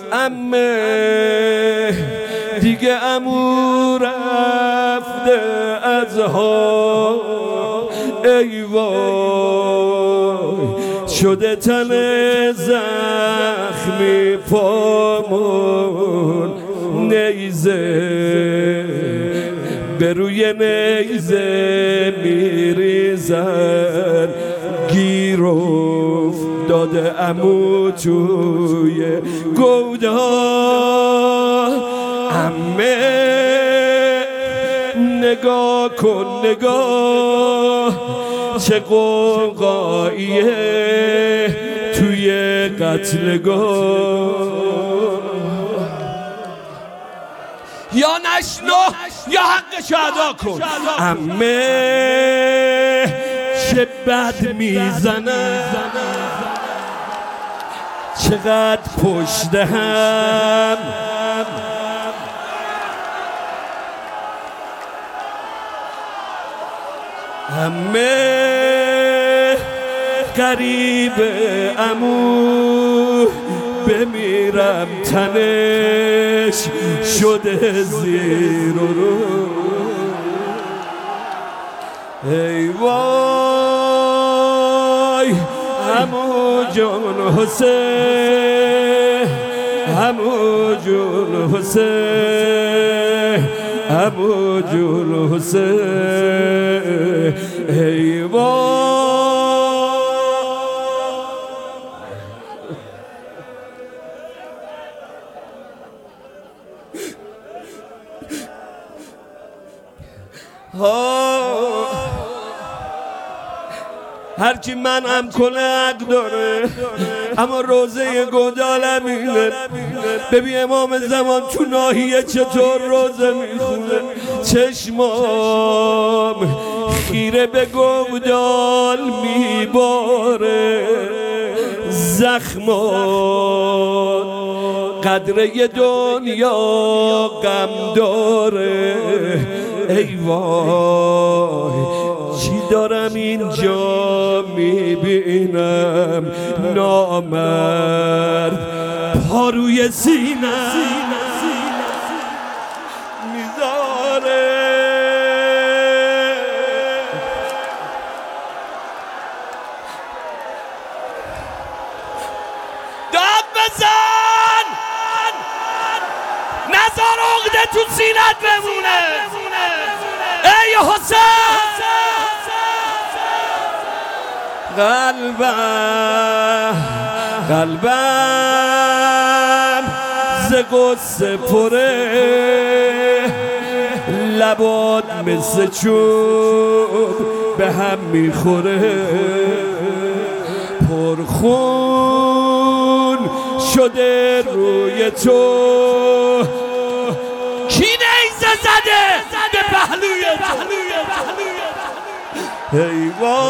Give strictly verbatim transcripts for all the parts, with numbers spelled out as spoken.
عمه دیگه عمو رفته از ها، ای وای شده تن زخمی پامون، نیزه به روی نیزه میریزن، گیر افتاده عمو توی گودا. عمه نگاه کن نگاه چه قوقاییه توی قتلگاه، یا نشنو یا حقش ادا کن. عمه چه بد میزنه، چقدر پشت هم، عمه قریبه عمو بمیرم تنش شده زیر و رو، ای وای عمو جون حسین، عمو جون حسین، عمو جون حسین، ای وای. هرچی من هم کنه حق داره، اما روزه گودالمینه. ببین امام زمان تو ناحیه چطور روزه میخونه، چشمام خیره به گودال میباره، زخمات قدره دنیا غم داره، ای وای چی دارم اینجا میبینم، نامرد پا روی سینه میذاره، داد بزن نزار عقده تو سینت بمونه، ای حسین. قلبم قلبم ز غصه پره، لبات مثل چوب به هم میخوره، پرخون شده روی تو، کی نیزه زده به پهلوی تو، ای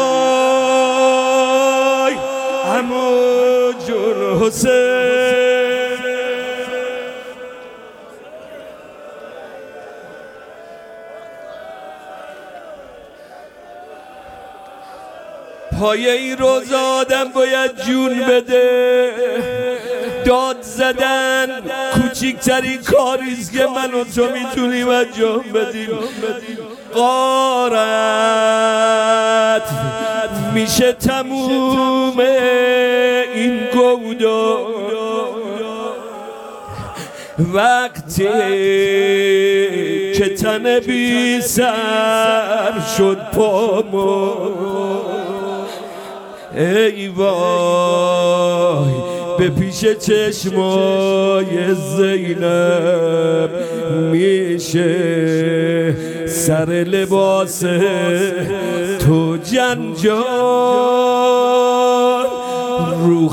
وای عمو جون حسین. پایه این روز آدم باید جون بده، داد زدن کوچکترین کاریست که من و تو میتونیم انجام بدیم. غارت میشه تموم این گودا، وقتی که تن بی سر شد پامو، ای وای به پیش چشمای زینب میشه سر لباس تو جنجال، رو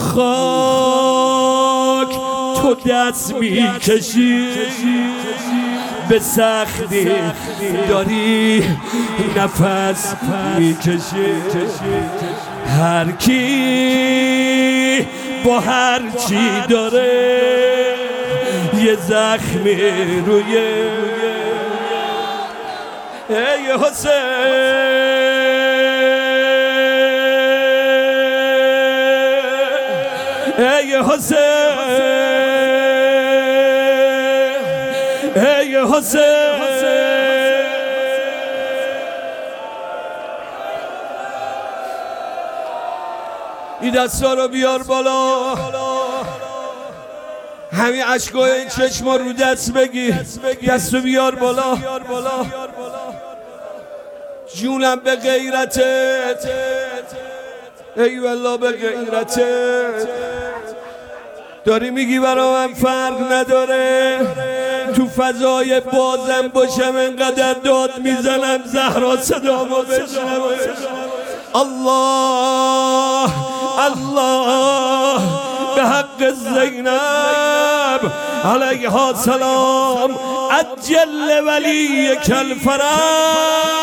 خاک تو دست میکشی، به سختی داری نفس میکشی، هر کی با هر چی داره یه زخمی روی، ای حسین، ای حسین. حسین. این دستا رو بیار بالا، همین عشقای چشم رو دست بگی، دستو بیار بالا. جونم به غیرتت، ای والله به غیرتت. داری میگی برا من فرق نداره، تو فضای بازم باشم انقدر داد میزنم زهرا صدامو بشنوه. الله الله به حق زینب علیها سلام، عجل ولی کل فرج.